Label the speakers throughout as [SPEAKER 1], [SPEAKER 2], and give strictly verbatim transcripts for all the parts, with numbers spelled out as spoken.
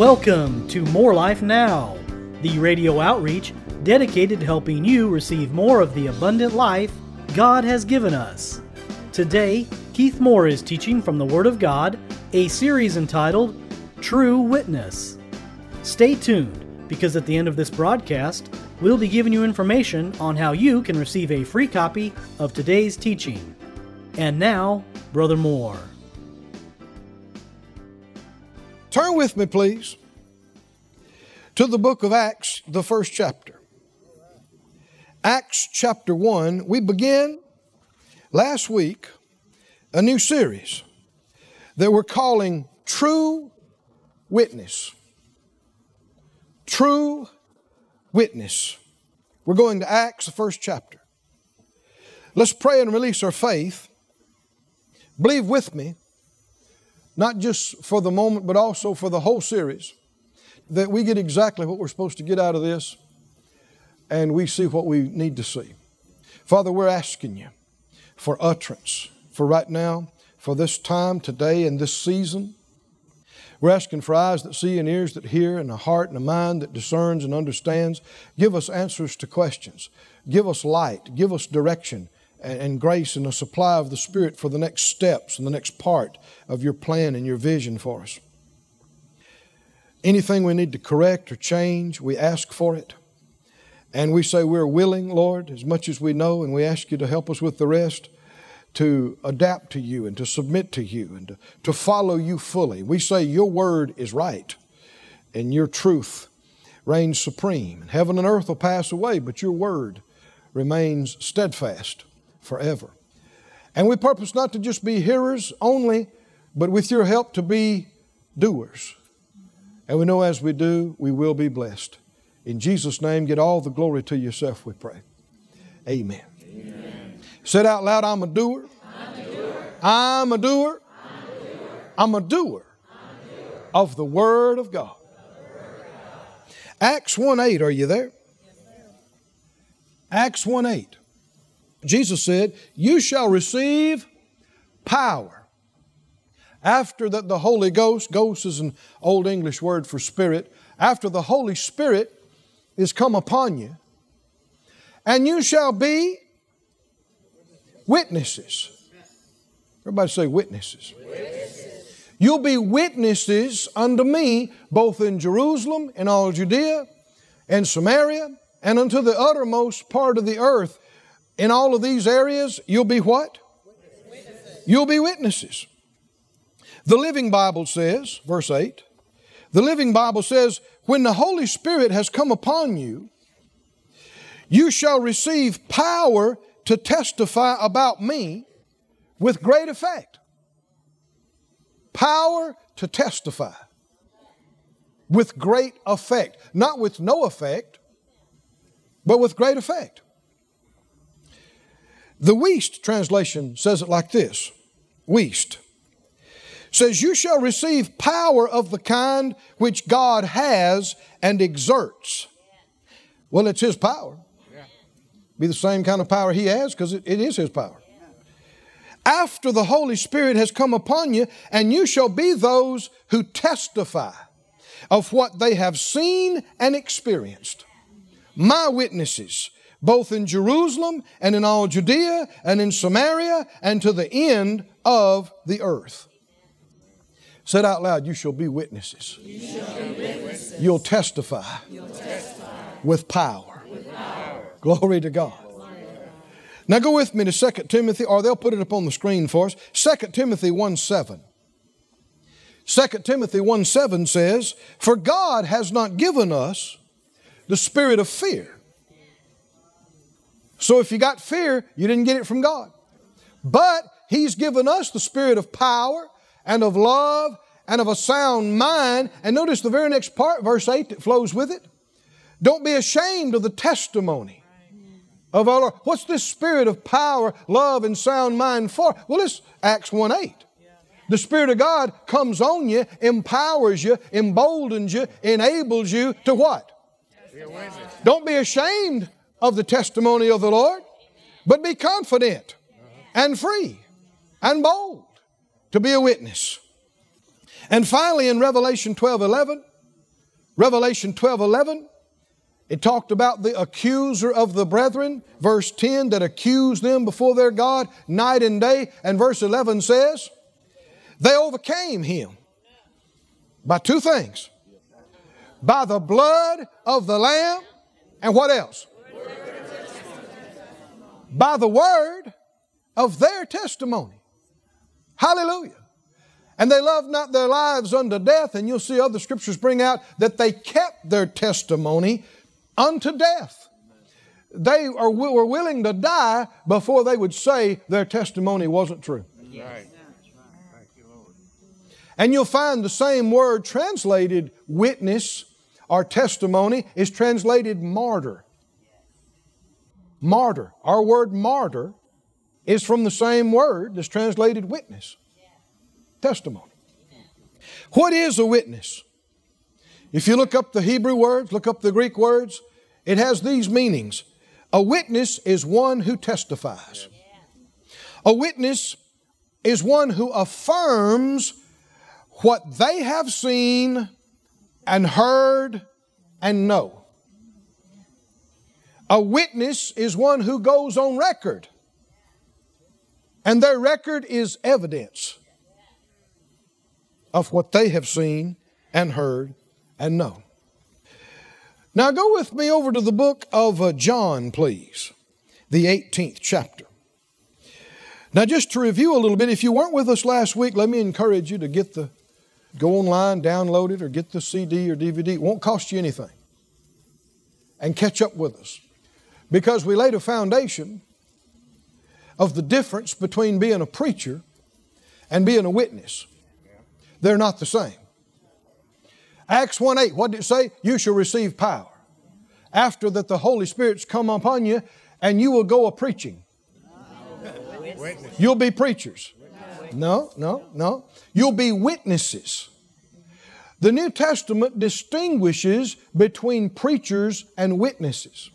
[SPEAKER 1] Welcome to More Life Now, the radio outreach dedicated to helping you receive more of the abundant life God has given us. Today, Keith Moore is teaching from the Word of God, a series entitled True Witness. Stay tuned, because at the end of this broadcast, we'll be giving you information on how you can receive a free copy of today's teaching. And now, Brother Moore.
[SPEAKER 2] Turn with me, please, to the book of Acts, the first chapter. Acts chapter one. We began last week a new series that we're calling True Witness. True Witness. We're going to Acts, the first chapter. Let's pray and release our faith. Believe with me, not just for the moment, but also for the whole series, that we get exactly what we're supposed to get out of this and we see what we need to see. Father, we're asking you for utterance for right now, for this time, today, and this season. We're asking for eyes that see and ears that hear and a heart and a mind that discerns and understands. Give us answers to questions. Give us light. Give us direction and grace and a supply of the Spirit for the next steps and the next part of your plan and your vision for us. Anything we need to correct or change, we ask for it. And we say we're willing, Lord, as much as we know, and we ask you to help us with the rest, to adapt to you and to submit to you and to, to follow you fully. We say your word is right and your truth reigns supreme. And heaven and earth will pass away, but your word remains steadfast forever. And we purpose not to just be hearers only, but with your help to be doers. And we know as we do, we will be blessed. In Jesus' name, get all the glory to yourself, we pray. Amen. Amen. Said out loud, I'm a doer. I'm a doer. I'm a doer. I'm a doer. I'm a doer of the Word of God. Acts one eight, are you there? Acts one eight. Jesus said, you shall receive power. After that the Holy Ghost, ghost is an old English word for spirit, after the Holy Spirit is come upon you, and you shall be witnesses. Everybody say witnesses. Witnesses. You'll be witnesses unto me, both in Jerusalem, and all Judea, and Samaria, and unto the uttermost part of the earth. In all of these areas, you'll be what? Witnesses. You'll be witnesses. The Living Bible says, verse eight, the Living Bible says, when the Holy Spirit has come upon you, you shall receive power to testify about me with great effect. Power to testify with great effect. Not with no effect, but with great effect. The Wuest translation says it like this. Wuest says, you shall receive power of the kind which God has and exerts. Well, it's His power. Be the same kind of power He has because it, it is His power. After the Holy Spirit has come upon you, and you shall be those who testify of what they have seen and experienced. My witnesses, both in Jerusalem and in all Judea and in Samaria and to the end of the earth. Said out loud, you shall be witnesses. You shall be witnesses. You'll testify, You'll testify with power. With power. Glory to God. Glory to God. Now go with me to Second Timothy, or they'll put it up on the screen for us. Second Timothy one seven. Second Timothy one seven says, for God has not given us the spirit of fear. So if you got fear, you didn't get it from God. But He's given us the spirit of power and of love and of a sound mind. And notice the very next part, verse eight, that flows with it. Don't be ashamed of the testimony of our Lord. What's this spirit of power, love, and sound mind for? Well, it's Acts one eight. The Spirit of God comes on you, empowers you, emboldens you, enables you to what? Don't be ashamed of the testimony of the Lord, but be confident and free and bold to be a witness. And finally in Revelation twelve eleven, Revelation twelve eleven, it talked about the accuser of the brethren. Verse ten, that accused them before their God night and day. And verse eleven says, they overcame him by two things. By the blood of the Lamb, and what else? By the word of their testimony. Hallelujah. And they loved not their lives unto death. And you'll see other scriptures bring out that they kept their testimony unto death. They are, were willing to die before they would say their testimony wasn't true.
[SPEAKER 3] Right.
[SPEAKER 2] And you'll find the same word translated witness or testimony is translated martyr. Martyr. Our word martyr is from the same word that's translated witness. Testimony. What is a witness? If you look up the Hebrew words, look up the Greek words, it has these meanings. A witness is one who testifies. A witness is one who affirms what they have seen and heard and know. A witness is one who goes on record, and their record is evidence of what they have seen and heard and know. Now go with me over to the book of uh, John, please, the eighteenth chapter. Now just to review a little bit, if you weren't with us last week, let me encourage you to get the, go online, download it, or get the C D or D V D. It won't cost you anything. And catch up with us. Because we laid a foundation of the difference between being a preacher and being a witness. They're not the same. Acts one eight, what did it say? You shall receive power. After that the Holy Spirit's come upon you, and you will go a-preaching. You'll be preachers. No, no, no. You'll be witnesses. The New Testament distinguishes between preachers and witnesses.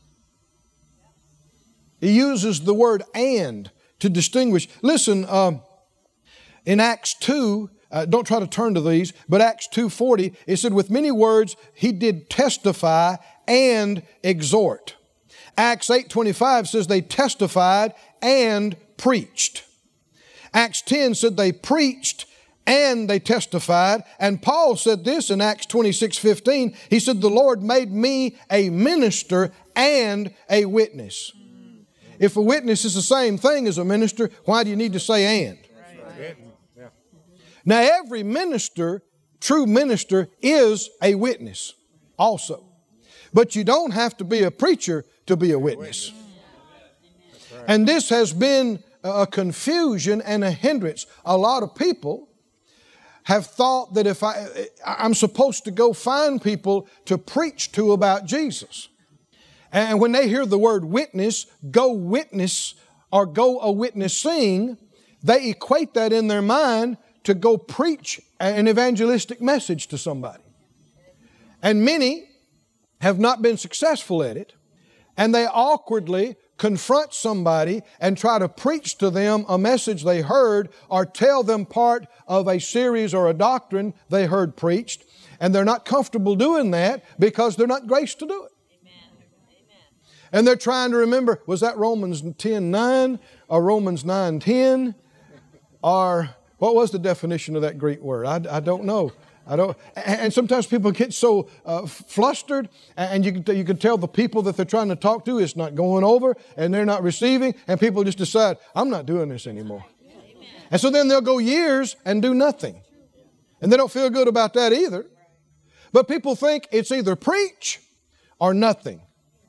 [SPEAKER 2] He uses the word and to distinguish. Listen, um, in Acts two, uh, don't try to turn to these, but Acts two forty, it said, with many words he did testify and exhort. Acts eight twenty-five says they testified and preached. Acts ten said they preached and they testified. And Paul said this in Acts twenty-six fifteen. He said, the Lord made me a minister and a witness. If a witness is the same thing as a minister, why do you need to say and? Right. Now every minister, true minister, is a witness also. But you don't have to be a preacher to be a witness. And this has been a confusion and a hindrance. A lot of people have thought that if I, I'm supposed to go find people to preach to about Jesus. And when they hear the word witness, go witness or go a witnessing, they equate that in their mind to go preach an evangelistic message to somebody. And many have not been successful at it, and they awkwardly confront somebody and try to preach to them a message they heard or tell them part of a series or a doctrine they heard preached, and they're not comfortable doing that because they're not graced to do it. And they're trying to remember, was that Romans ten nine or Romans nine ten? Or what was the definition of that Greek word? I, I don't know. I don't. And sometimes people get so uh, flustered, and you can, you can tell the people that they're trying to talk to it's not going over, and they're not receiving, and people just decide, I'm not doing this anymore. And so then they'll go years and do nothing. And they don't feel good about that either. But people think it's either preach or nothing.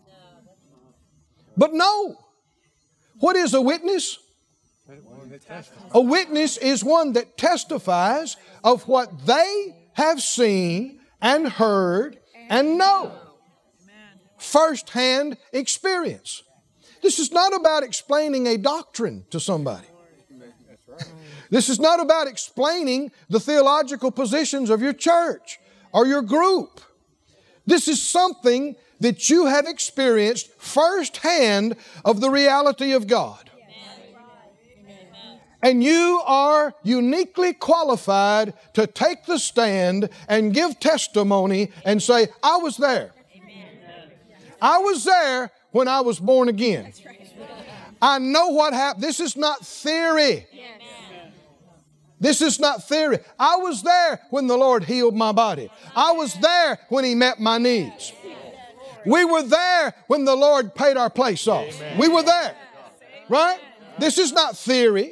[SPEAKER 2] But no. What is a witness? A witness is one that testifies of what they have seen and heard and know. First-hand experience. This is not about explaining a doctrine to somebody. This is not about explaining the theological positions of your church or your group. This is something that you have experienced firsthand of the reality of God. And you are uniquely qualified to take the stand and give testimony and say, I was there. I was there when I was born again. I know what happened. This is not theory. This is not theory. I was there when the Lord healed my body. I was there when He met my needs. We were there when the Lord paid our place off. We were there. Right? This is not theory.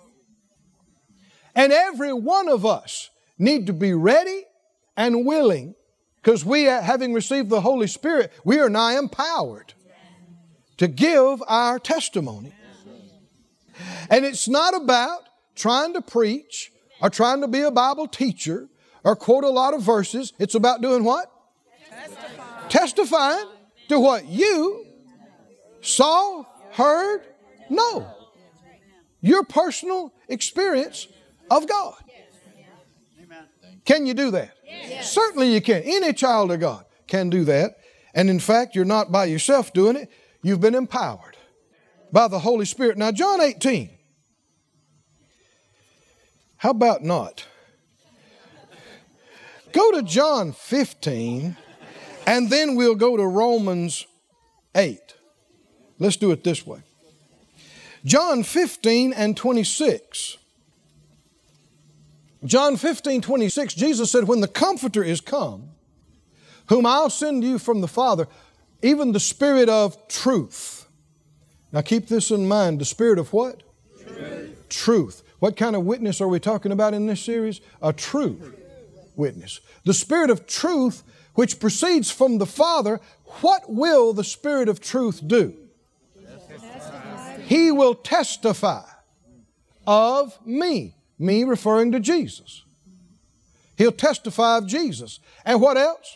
[SPEAKER 2] And every one of us need to be ready and willing, because we, having received the Holy Spirit, we are now empowered to give our testimony. And it's not about trying to preach or trying to be a Bible teacher or quote a lot of verses. It's about doing what? Testifying. Testifying to what you saw, heard, know. Your personal experience of God. Can you do that? Yes. Certainly you can. Any child of God can do that. And in fact, you're not by yourself doing it. You've been empowered by the Holy Spirit. Now, John eighteen. How about not? Go to John fifteen, and then we'll go to Romans eight. Let's do it this way. John fifteen and twenty-six. John fifteen, twenty-six, Jesus said, when the Comforter is come, whom I'll send you from the Father, even the Spirit of truth. Now keep this in mind. The Spirit of what? Truth. Truth. What kind of witness are we talking about in this series? A true witness. The Spirit of truth, which proceeds from the Father. What will the Spirit of truth do? He will testify of me. Me referring to Jesus. He'll testify of Jesus. And what else?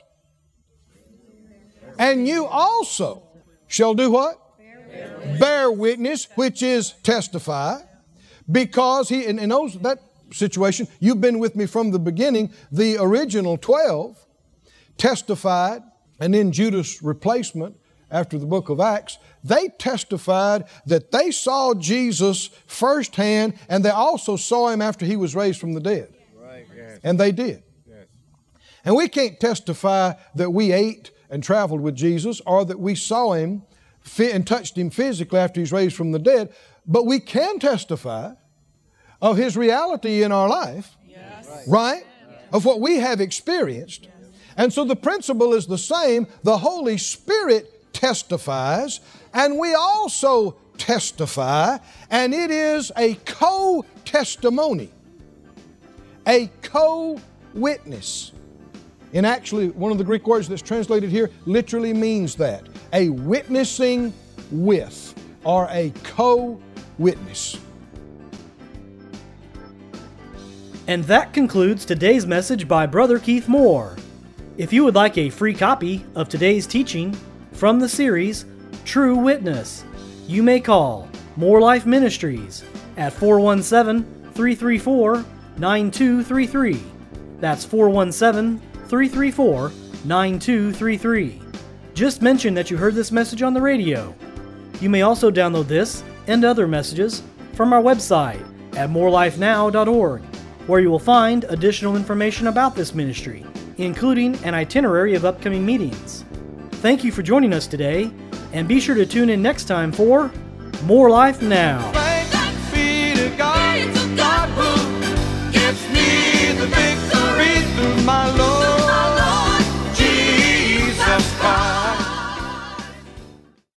[SPEAKER 2] And you also shall do what? Bear witness, Bear witness which is testify. Because he, in, in those, that situation, you've been with me from the beginning. The original twelve testified, and then Judas' replacement after the book of Acts, they testified that they saw Jesus firsthand, and they also saw Him after He was raised from the dead. Right, yes. And they did. Yes. And we can't testify that we ate and traveled with Jesus, or that we saw Him and touched Him physically after He's raised from the dead, but we can testify of His reality in our life, yes. Right? Yes. Of what we have experienced. And so the principle is the same. The Holy Spirit testifies, and we also testify, and it is a co-testimony, a co-witness. And actually, one of the Greek words that's translated here literally means that, a witnessing with, or a co-witness.
[SPEAKER 1] And that concludes today's message by Brother Keith Moore. If you would like a free copy of today's teaching from the series, True Witness, you may call More Life Ministries at four one seven, three three four, nine two three three. That's four one seven, three three four, nine two three three. Just mention that you heard this message on the radio. You may also download this and other messages from our website at more life now dot org, where you will find additional information about this ministry, including an itinerary of upcoming meetings. Thank you for joining us today, and be sure to tune in next time for More Life Now.